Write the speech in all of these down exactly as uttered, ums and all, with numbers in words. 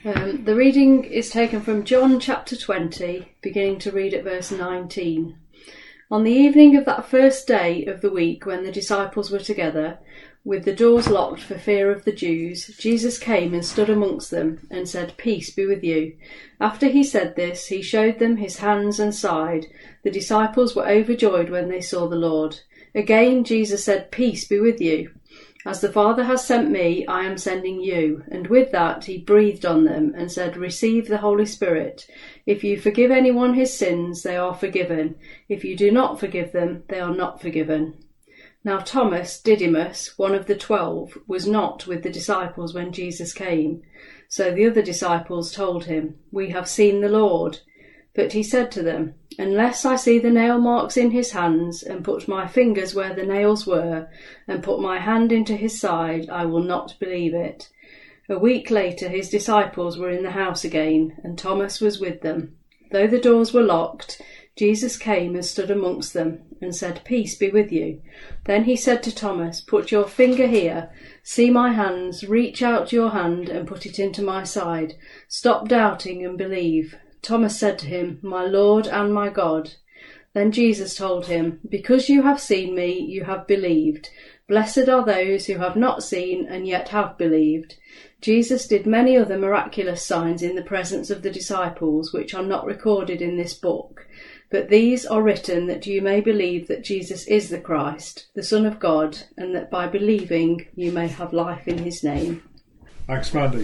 Um, the reading is taken from John chapter twenty, beginning to read at verse nineteen. On the evening of that first day of the week, when the disciples were together, with the doors locked for fear of the Jews, Jesus came and stood amongst them and said, "Peace be with you." After he said this, he showed them his hands and side. The disciples were overjoyed when they saw the Lord. Again Jesus said, "Peace be with you. As the Father has sent me, I am sending you." And with that he breathed on them and said, "Receive the Holy Spirit. If you forgive anyone his sins, they are forgiven. If you do not forgive them, they are not forgiven." Now Thomas, Didymus, one of the twelve, was not with the disciples when Jesus came. So the other disciples told him, "We have seen the Lord." But he said to them, "Unless I see the nail marks in his hands, and put my fingers where the nails were, and put my hand into his side, I will not believe it." A week later his disciples were in the house again, and Thomas was with them. Though the doors were locked, Jesus came and stood amongst them, and said, "Peace be with you." Then he said to Thomas, "Put your finger here, see my hands, reach out your hand and put it into my side. Stop doubting and believe." Thomas said to him, "My Lord and my God." Then Jesus told him, "Because you have seen me, you have believed. Blessed are those who have not seen and yet have believed." Jesus did many other miraculous signs in the presence of the disciples, which are not recorded in this book. But these are written that you may believe that Jesus is the Christ, the Son of God, and that by believing you may have life in his name. Thanks, Mandy.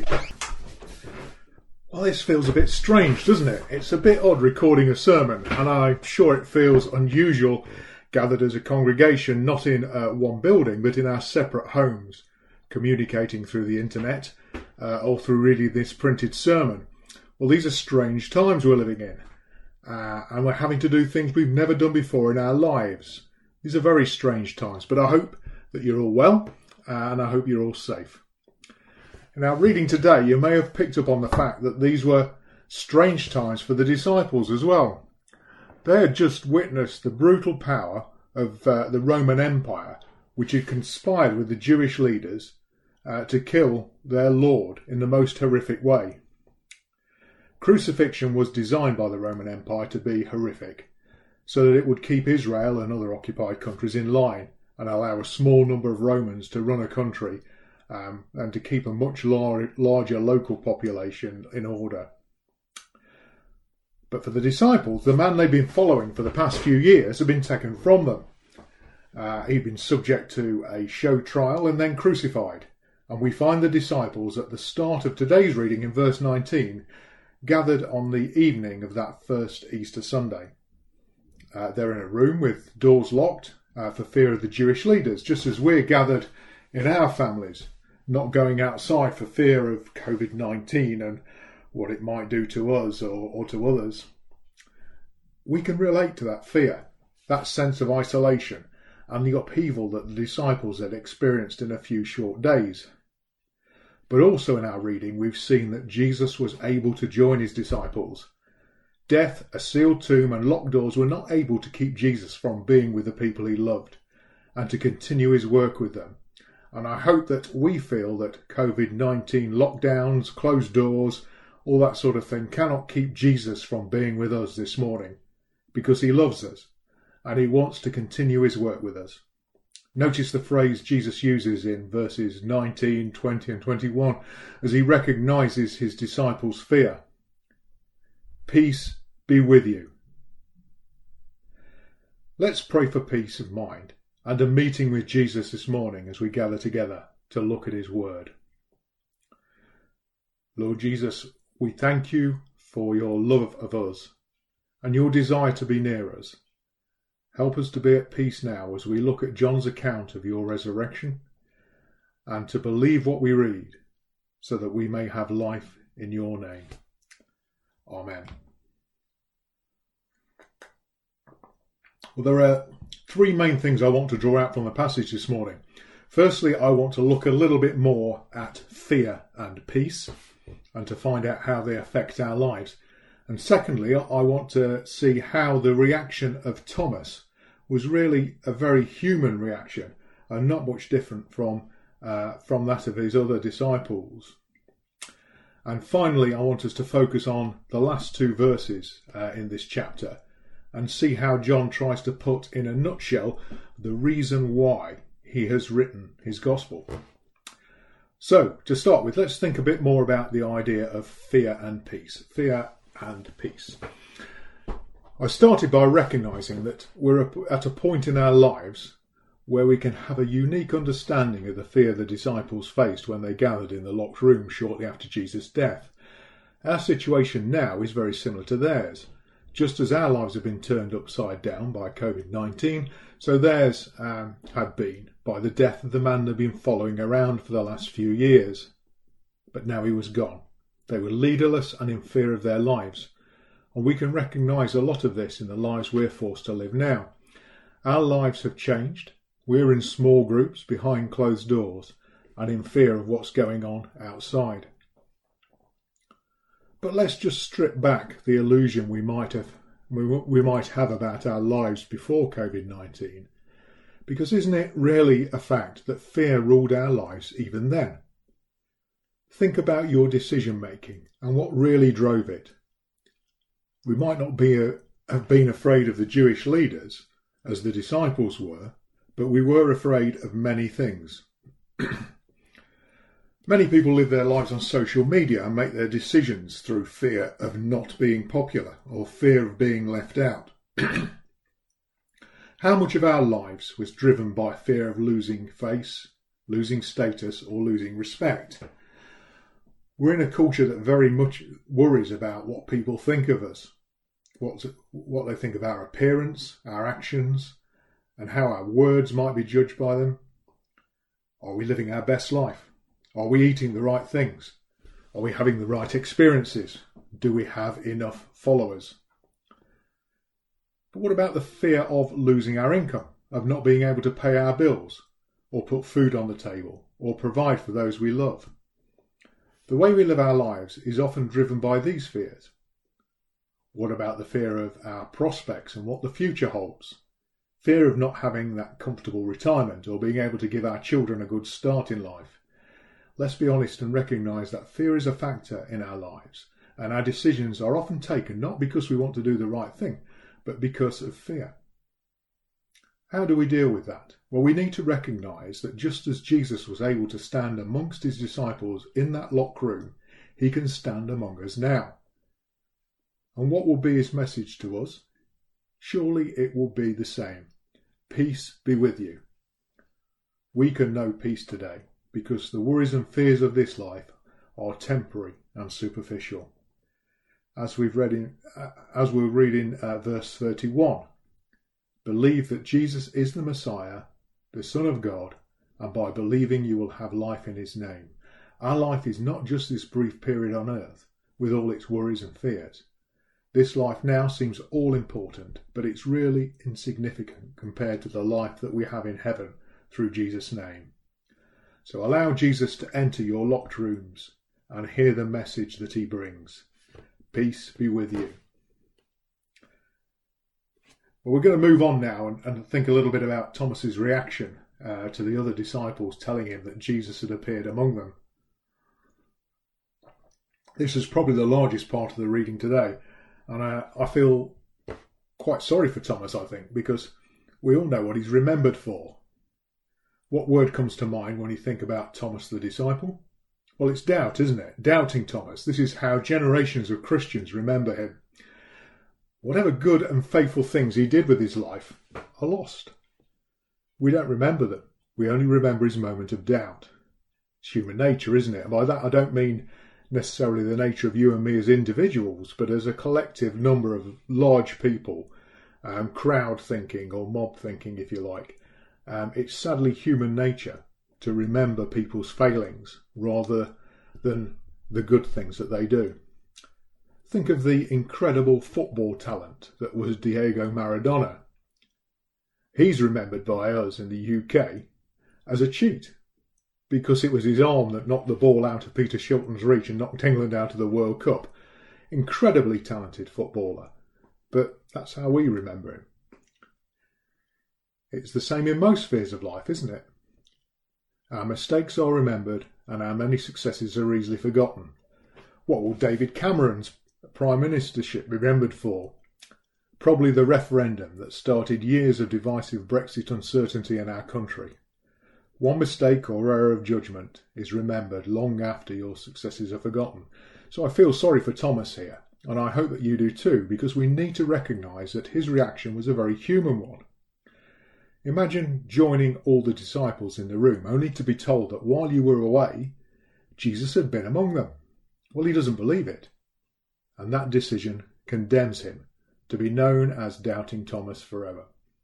Well, this feels a bit strange, doesn't it? It's a bit odd recording a sermon, and I'm sure it feels unusual gathered as a congregation, not in uh, one building, but in our separate homes, communicating through the internet uh, or through reading this printed sermon. Well, these are strange times we're living in, uh, and we're having to do things we've never done before in our lives. These are very strange times, but I hope that you're all well, uh, and I hope you're all safe. In our reading today, you may have picked up on the fact that these were strange times for the disciples as well. They had just witnessed the brutal power of uh, the Roman Empire, which had conspired with the Jewish leaders uh, to kill their Lord in the most horrific way. Crucifixion was designed by the Roman Empire to be horrific, so that it would keep Israel and other occupied countries in line and allow a small number of Romans to run a country Um, and to keep a much lar- larger local population in order. But for the disciples, the man they'd been following for the past few years had been taken from them. Uh, he'd been subject to a show trial and then crucified. And we find the disciples at the start of today's reading in verse nineteen, gathered on the evening of that first Easter Sunday. Uh, they're in a room with doors locked uh, for fear of the Jewish leaders, just as we're gathered in our families, not going outside for fear of covid nineteen and what it might do to us or, or to others. We can relate to that fear, that sense of isolation, and the upheaval that the disciples had experienced in a few short days. But also in our reading, we've seen that Jesus was able to join his disciples. Death, a sealed tomb, and locked doors were not able to keep Jesus from being with the people he loved and to continue his work with them. And I hope that we feel that covid nineteen lockdowns, closed doors, all that sort of thing cannot keep Jesus from being with us this morning, because he loves us and he wants to continue his work with us. Notice the phrase Jesus uses in verses nineteen, twenty and twenty-one as he recognises his disciples' fear. Peace be with you. Let's pray for peace of mind and a meeting with Jesus this morning as we gather together to look at his word. Lord Jesus, we thank you for your love of us and your desire to be near us. Help us to be at peace now as we look at John's account of your resurrection and to believe what we read so that we may have life in your name. Amen. Well, there are three main things I want to draw out from the passage this morning. Firstly, I want to look a little bit more at fear and peace and to find out how they affect our lives. And secondly, I want to see how the reaction of Thomas was really a very human reaction and not much different from uh, from that of his other disciples. And finally, I want us to focus on the last two verses uh, in this chapter and see how John tries to put in a nutshell the reason why he has written his gospel. So, to start with, let's think a bit more about the idea of fear and peace. Fear and peace. I started by recognising that we're at a point in our lives where we can have a unique understanding of the fear the disciples faced when they gathered in the locked room shortly after Jesus' death. Our situation now is very similar to theirs. Just as our lives have been turned upside down by covid nineteen, so theirs um, had been by the death of the man they've been following around for the last few years. But now he was gone. They were leaderless and in fear of their lives. And we can recognise a lot of this in the lives we're forced to live now. Our lives have changed. We're in small groups behind closed doors and in fear of what's going on outside. But let's just strip back the illusion we might have we, we might have about our lives before covid nineteen, because isn't it really a fact that fear ruled our lives even then? Think about your decision making and what really drove it. We might not be a, have been afraid of the Jewish leaders, as the disciples were, but we were afraid of many things. Many people live their lives on social media and make their decisions through fear of not being popular or fear of being left out. How much of our lives was driven by fear of losing face, losing status, or losing respect? We're in a culture that very much worries about what people think of us, what, what they think of our appearance, our actions, and how our words might be judged by them. Are we living our best life? Are we eating the right things? Are we having the right experiences? Do we have enough followers? But what about the fear of losing our income, of not being able to pay our bills, or put food on the table, or provide for those we love? The way we live our lives is often driven by these fears. What about the fear of our prospects and what the future holds? Fear of not having that comfortable retirement or being able to give our children a good start in life. Let's be honest and recognise that fear is a factor in our lives, and our decisions are often taken not because we want to do the right thing, but because of fear. How do we deal with that? Well, we need to recognise that just as Jesus was able to stand amongst his disciples in that locked room, he can stand among us now. And what will be his message to us? Surely it will be the same. Peace be with you. We can know peace today because the worries and fears of this life are temporary and superficial. As we've read in, uh, as we'll read in uh, verse thirty-one, believe that Jesus is the Messiah, the Son of God, and by believing you will have life in his name. Our life is not just this brief period on earth with all its worries and fears. This life now seems all important, but it's really insignificant compared to the life that we have in heaven through Jesus' name. So allow Jesus to enter your locked rooms and hear the message that he brings. Peace be with you. Well, we're going to move on now and, and think a little bit about Thomas's reaction uh, to the other disciples telling him that Jesus had appeared among them. This is probably the largest part of the reading today. And I, I feel quite sorry for Thomas, I think, because we all know what he's remembered for. What word comes to mind when you think about Thomas the disciple? Well, it's doubt, isn't it? Doubting Thomas. This is how generations of Christians remember him. Whatever good and faithful things he did with his life are lost. We don't remember them. We only remember his moment of doubt. It's human nature, isn't it? And by that I don't mean necessarily the nature of you and me as individuals, but as a collective number of large people, um, crowd thinking or mob thinking, if you like. Um, it's sadly human nature to remember people's failings rather than the good things that they do. Think of the incredible football talent that was Diego Maradona. He's remembered by us in the U K as a cheat, because it was his arm that knocked the ball out of Peter Shilton's reach and knocked England out of the World Cup. Incredibly talented footballer, but that's how we remember him. It's the same in most spheres of life, isn't it? Our mistakes are remembered and our many successes are easily forgotten. What will David Cameron's Prime Ministership be remembered for? Probably the referendum that started years of divisive Brexit uncertainty in our country. One mistake or error of judgment is remembered long after your successes are forgotten. So I feel sorry for Thomas here, and I hope that you do too, because we need to recognise that his reaction was a very human one. Imagine joining all the disciples in the room, only to be told that while you were away, Jesus had been among them. Well, he doesn't believe it. And that decision condemns him to be known as Doubting Thomas forever.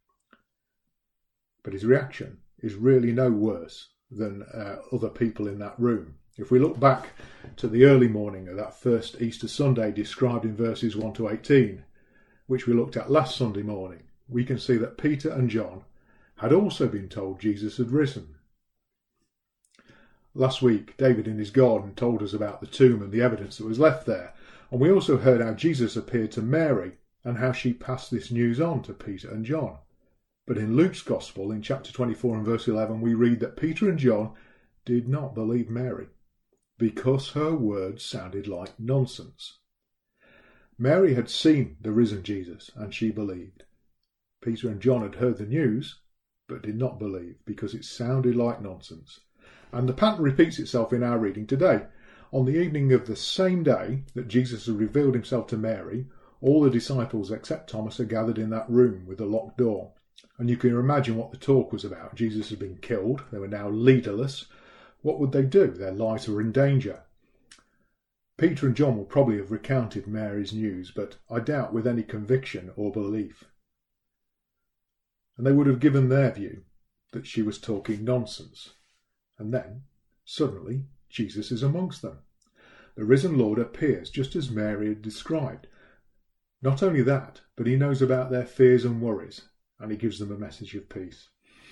But his reaction is really no worse than uh, other people in that room. If we look back to the early morning of that first Easter Sunday described in verses one to eighteen, which we looked at last Sunday morning, we can see that Peter and John had also been told Jesus had risen. Last week, David in his garden told us about the tomb and the evidence that was left there, and we also heard how Jesus appeared to Mary and how she passed this news on to Peter and John. But in Luke's Gospel, in chapter twenty-four and verse eleven, we read that Peter and John did not believe Mary, because her words sounded like nonsense. Mary had seen the risen Jesus, and she believed. Peter and John had heard the news, but did not believe, because it sounded like nonsense. And the pattern repeats itself in our reading today. On the evening of the same day that Jesus had revealed himself to Mary, all the disciples except Thomas are gathered in that room with the locked door. And you can imagine what the talk was about. Jesus had been killed. They were now leaderless. What would they do? Their lives were in danger. Peter and John will probably have recounted Mary's news, but I doubt with any conviction or belief. And they would have given their view that she was talking nonsense. And then, suddenly, Jesus is amongst them. The risen Lord appears just as Mary had described. Not only that, but he knows about their fears and worries, and he gives them a message of peace.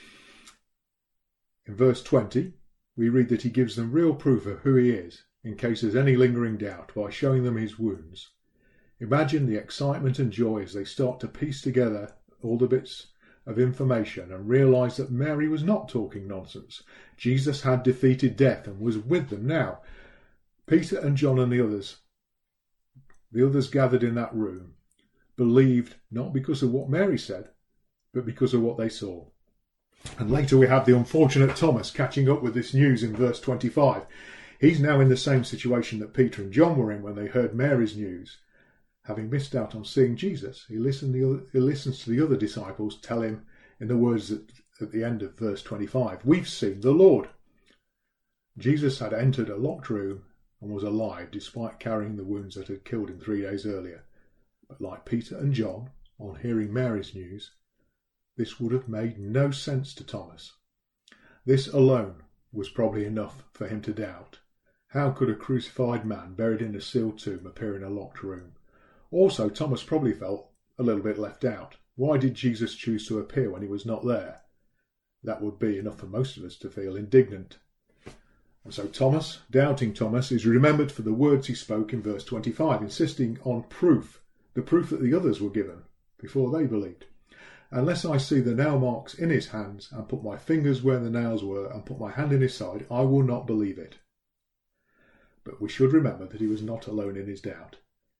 In verse twenty, we read that he gives them real proof of who he is, in case there's any lingering doubt, by showing them his wounds. Imagine the excitement and joy as they start to piece together all the bits of information and realise that Mary was not talking nonsense. Jesus had defeated death and was with them now. Peter and John and the others, the others gathered in that room, believed not because of what Mary said, but because of what they saw. And later we have the unfortunate Thomas catching up with this news in verse twenty-five. He's now in the same situation that Peter and John were in when they heard Mary's news. Having missed out on seeing Jesus, he, listened the other, he listens to the other disciples tell him in the words at, at the end of verse twenty-five, "We've seen the Lord." Jesus had entered a locked room and was alive despite carrying the wounds that had killed him three days earlier. But like Peter and John, on hearing Mary's news, this would have made no sense to Thomas. This alone was probably enough for him to doubt. How could a crucified man buried in a sealed tomb appear in a locked room? Also, Thomas probably felt a little bit left out. Why did Jesus choose to appear when he was not there? That would be enough for most of us to feel indignant. And so Thomas, doubting Thomas, is remembered for the words he spoke in verse twenty-five, insisting on proof, the proof that the others were given before they believed. "Unless I see the nail marks in his hands and put my fingers where the nails were and put my hand in his side, I will not believe it." But we should remember that he was not alone in his doubt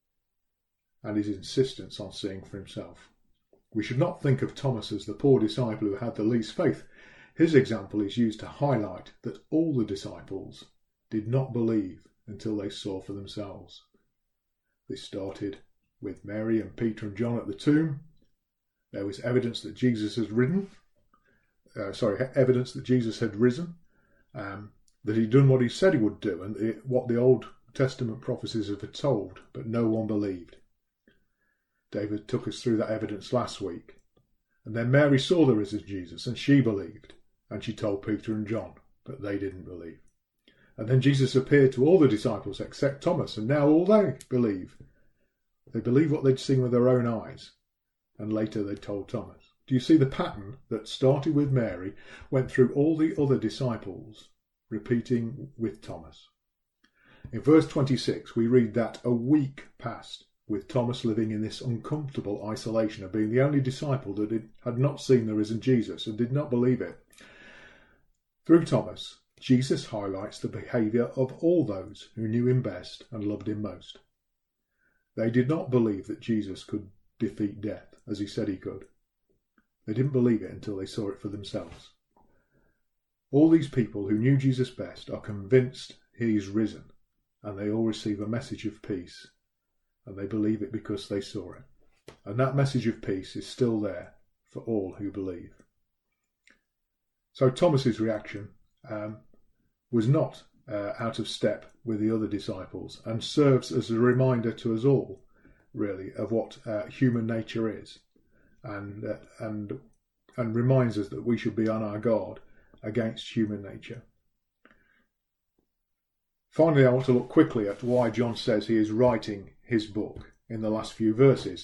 and his insistence on seeing for himself. We should not think of Thomas as the poor disciple who had the least faith. His example is used to highlight that all the disciples did not believe until they saw for themselves. This started with Mary and Peter and John at the tomb. There was evidence that Jesus had risen. Uh, sorry, evidence that Jesus had risen, um, that he'd done what he said he would do, and it, what the Old Testament prophecies have foretold, but no one believed. David took us through that evidence last week. And then Mary saw the risen Jesus, and she believed, and she told Peter and John, but they didn't believe. And then Jesus appeared to all the disciples except Thomas, and now all they believe. They believe what they'd seen with their own eyes, and later they told Thomas. Do you see the pattern that started with Mary, went through all the other disciples, repeating with Thomas? In verse twenty-six, we read that a week passed, with Thomas living in this uncomfortable isolation of being the only disciple that had not seen the risen Jesus and did not believe it. Through Thomas, Jesus highlights the behaviour of all those who knew him best and loved him most. They did not believe that Jesus could defeat death, as he said he could. They didn't believe it until they saw it for themselves. All these people who knew Jesus best are convinced he is risen, and they all receive a message of peace, and they believe it because they saw it. And that message of peace is still there for all who believe. So Thomas's reaction um, was not uh, out of step with the other disciples, and serves as a reminder to us all, really, of what uh, human nature is, and uh, and and reminds us that we should be on our guard against human nature. Finally, I want to look quickly at why John says he is writing his book in the last few verses.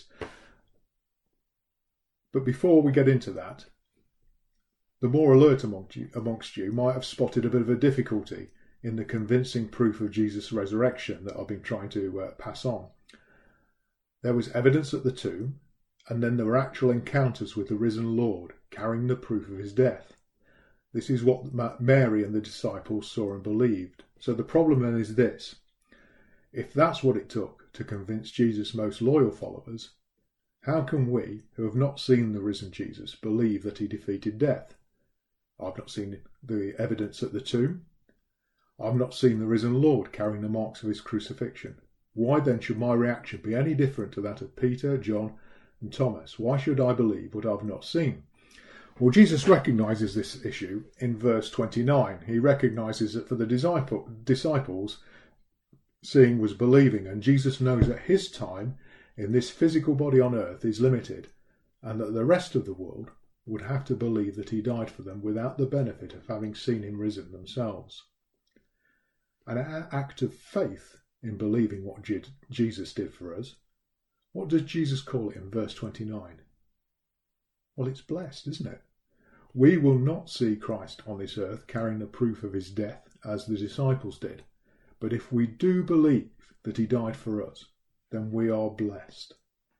But before we get into that, the more alert amongst you, amongst you might have spotted a bit of a difficulty in the convincing proof of Jesus' resurrection that I've been trying to uh, pass on. There was evidence at the tomb, and then there were actual encounters with the risen Lord, carrying the proof of his death. This is what Mary and the disciples saw and believed. So the problem then is this: if that's what it took to convince Jesus' most loyal followers, how can we, who have not seen the risen Jesus, believe that he defeated death? I've not seen the evidence at the tomb. I've not seen the risen Lord carrying the marks of his crucifixion. Why then should my reaction be any different to that of Peter, John and Thomas? Why should I believe what I've not seen? Well, Jesus recognises this issue in verse twenty-nine. He recognises that for the disciple, disciples, seeing was believing, and Jesus knows that his time in this physical body on earth is limited, and that the rest of the world would have to believe that he died for them without the benefit of having seen him risen themselves. An act of faith in believing what Jesus did for us. What does Jesus call it in verse twenty-nine? Well, it's blessed, isn't it? We will not see Christ on this earth carrying the proof of his death as the disciples did. But if we do believe that he died for us, then we are blessed.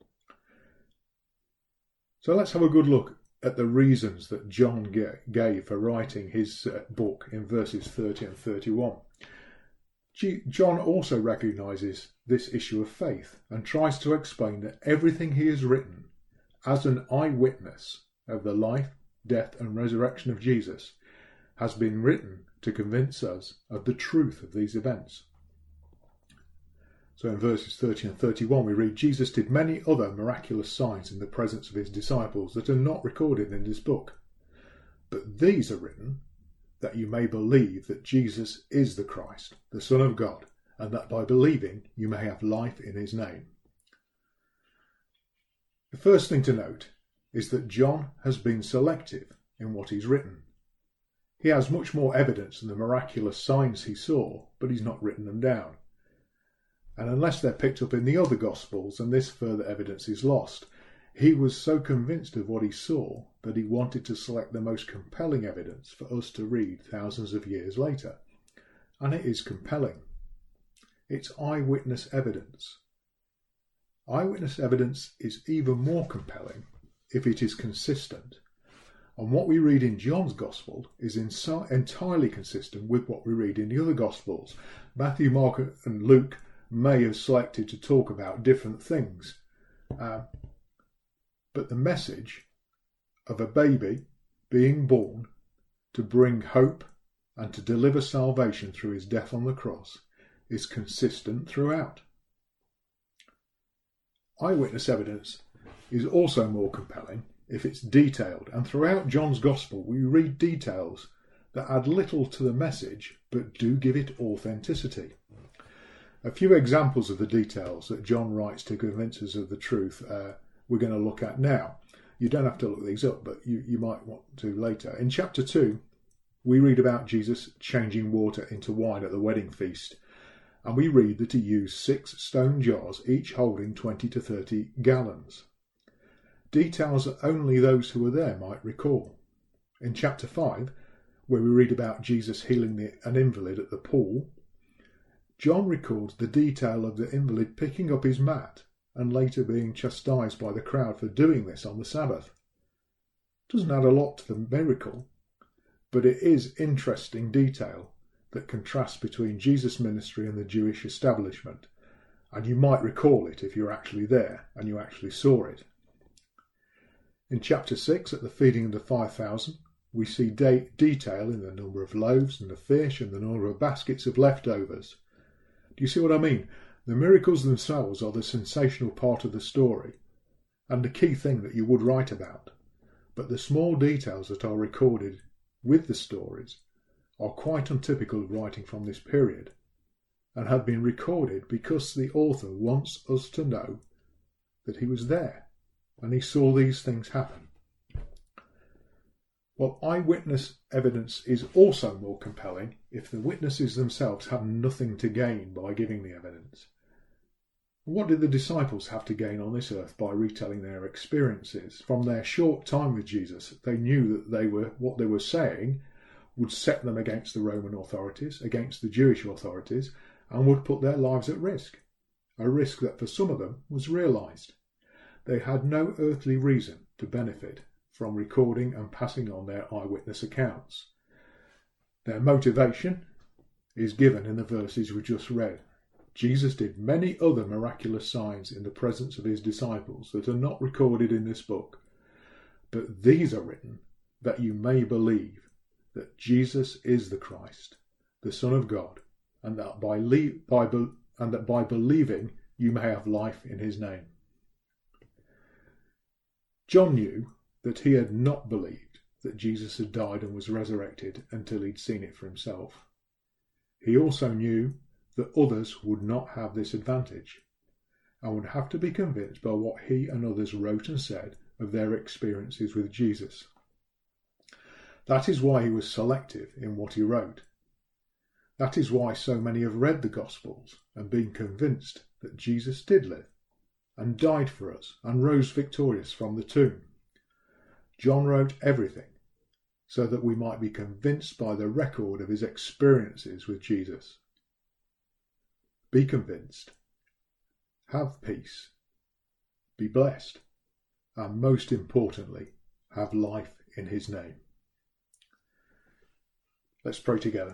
So let's have a good look at the reasons that John gave for writing his book in verses thirty and thirty-one. John also recognises this issue of faith and tries to explain that everything he has written as an eyewitness of the life, death and resurrection of Jesus has been written to convince us of the truth of these events. So in verses thirty and thirty-one we read, Jesus did many other miraculous signs in the presence of his disciples that are not recorded in this book. But these are written that you may believe that Jesus is the Christ, the Son of God, and that by believing you may have life in his name. The first thing to note is that John has been selective in what he's written. He has much more evidence than the miraculous signs he saw, but he's not written them down. And unless they're picked up in the other Gospels, and this further evidence is lost, he was so convinced of what he saw that he wanted to select the most compelling evidence for us to read thousands of years later. And it is compelling. It's eyewitness evidence. Eyewitness evidence is even more compelling if it is consistent. And what we read in John's Gospel is insi- entirely consistent with what we read in the other Gospels. Matthew, Mark and Luke may have selected to talk about different things. Uh, but the message of a baby being born to bring hope and to deliver salvation through his death on the cross is consistent throughout. Eyewitness evidence is also more compelling if it's detailed, and throughout John's Gospel we read details that add little to the message but do give it authenticity. A few examples of the details that John writes to convince us of the truth uh, we're going to look at now. You don't have to look these up, but you, you might want to later. In chapter two, we read about Jesus changing water into wine at the wedding feast, and we read that he used six stone jars, each holding twenty to thirty gallons. Details that only those who were there might recall. In chapter five, where we read about Jesus healing the, an invalid at the pool, John records the detail of the invalid picking up his mat and later being chastised by the crowd for doing this on the Sabbath. Doesn't add a lot to the miracle, but it is interesting detail that contrasts between Jesus' ministry and the Jewish establishment, and you might recall it if you were actually there and you actually saw it. In chapter six, at the feeding of the five thousand, we see de- detail in the number of loaves and the fish and the number of baskets of leftovers. Do you see what I mean? The miracles themselves are the sensational part of the story and the key thing that you would write about. But the small details that are recorded with the stories are quite untypical of writing from this period and have been recorded because the author wants us to know that he was there and he saw these things happen. Well, eyewitness evidence is also more compelling if the witnesses themselves have nothing to gain by giving the evidence. What did the disciples have to gain on this earth by retelling their experiences? From their short time with Jesus, they knew that they were what they were saying would set them against the Roman authorities, against the Jewish authorities, and would put their lives at risk, a risk that for some of them was realised. They had no earthly reason to benefit from recording and passing on their eyewitness accounts. Their motivation is given in the verses we just read. Jesus did many other miraculous signs in the presence of his disciples that are not recorded in this book, but these are written that you may believe that Jesus is the Christ, the Son of God, and that by, le- by be- and that by believing you may have life in his name. John knew that he had not believed that Jesus had died and was resurrected until he'd seen it for himself. He also knew that others would not have this advantage and would have to be convinced by what he and others wrote and said of their experiences with Jesus. That is why he was selective in what he wrote. That is why so many have read the Gospels and been convinced that Jesus did live and died for us and rose victorious from the tomb. John wrote everything so that we might be convinced by the record of his experiences with Jesus. Be convinced, have peace, be blessed, and most importantly, have life in his name. Let's pray together.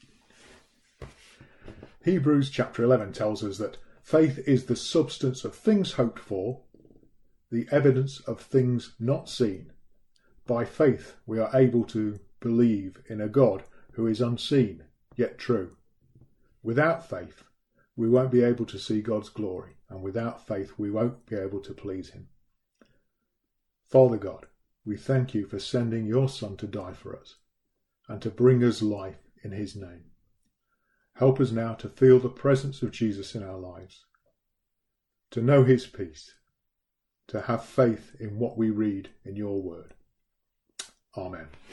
Hebrews chapter eleven tells us that faith is the substance of things hoped for, the evidence of things not seen. By faith we are able to believe in a God who is unseen yet true. Without faith, we won't be able to see God's glory, and without faith we won't be able to please him. Father God, we thank you for sending your Son to die for us and to bring us life in his name. Help us now to feel the presence of Jesus in our lives, to know his peace, to have faith in what we read in your word. Amen.